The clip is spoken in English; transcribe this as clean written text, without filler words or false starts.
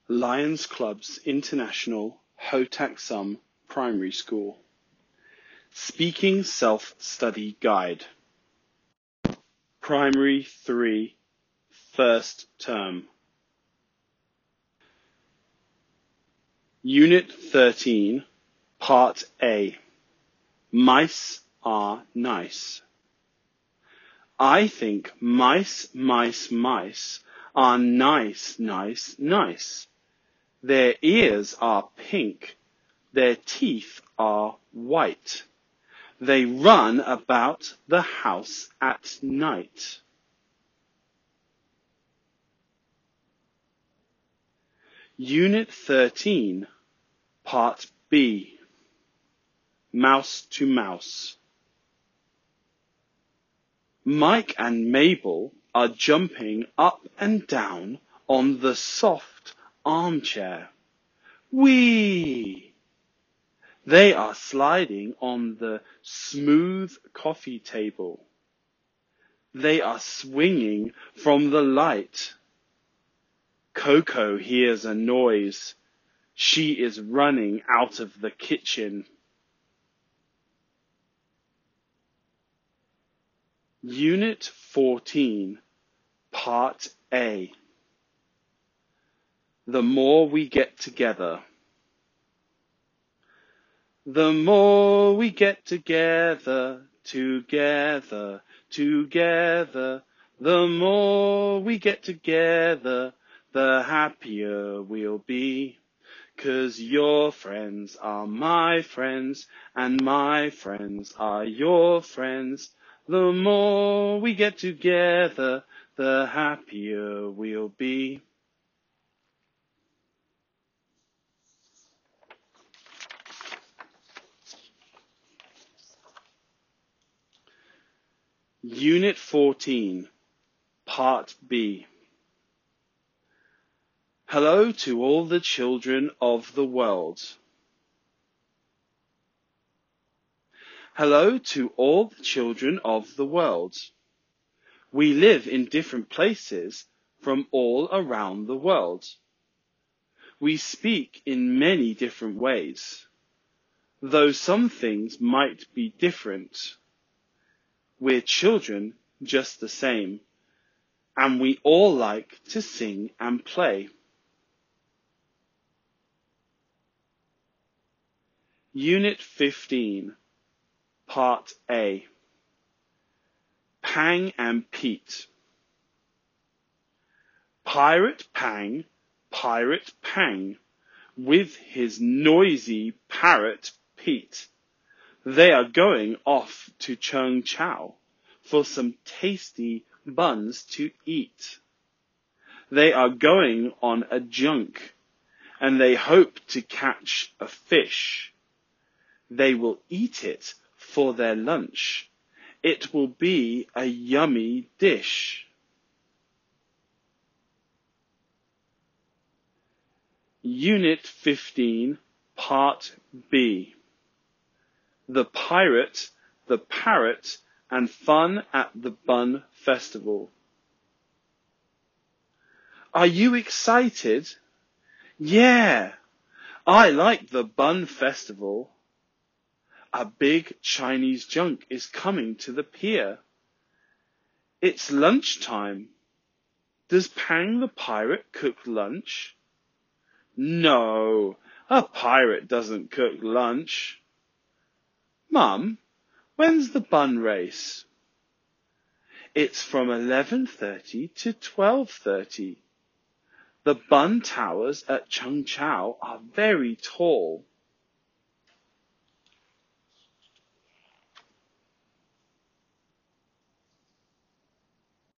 Lions Clubs International Ho Tak Sum Primary School. Speaking Self-Study Guide. Primary 3, First Term. Unit 13, Part A. Mice are nice. I think mice are nice. Their ears are pink. Their teeth are white. They run about the house at night. Unit 13, Part B. Mouse to Mouse. Mike and Mabel are jumping up and down on the soft armchair. Whee! They are sliding on the smooth coffee table. They are swinging from the light. Coco hears a noise. She is running out of the kitchen. Unit 14, Part A. The more we get together. The more we get together, the more we get together, the happier we'll be. 'Cause your friends are my friends, and my friends are your friends. The more we get together, the happier we'll be. Unit 14, Part B. Hello to all the children of the world. Hello to all the children of the world. We live in different places from all around the world. We speak in many different ways, though some things might be different. We're children just the same, and we all like to sing and play. Unit 15, Part A. Pang and Pete. Pirate Pang, with his noisy parrot Pete. They are going off to Cheung Chau for some tasty buns to eat. They are going on a junk, and they hope to catch a fish. They will eat it for their lunch. It will be a yummy dish. Unit 15, Part B. The Pirate, the Parrot, and Fun at the Bun Festival. Are you excited? Yeah, I like the Bun Festival. A big Chinese junk is coming to the pier. It's lunchtime. Does Pang the Pirate cook lunch? No, a pirate doesn't cook lunch. Mum, when's the bun race? It's from 11:30 to 12:30. The bun towers at Cheung Chau are very tall.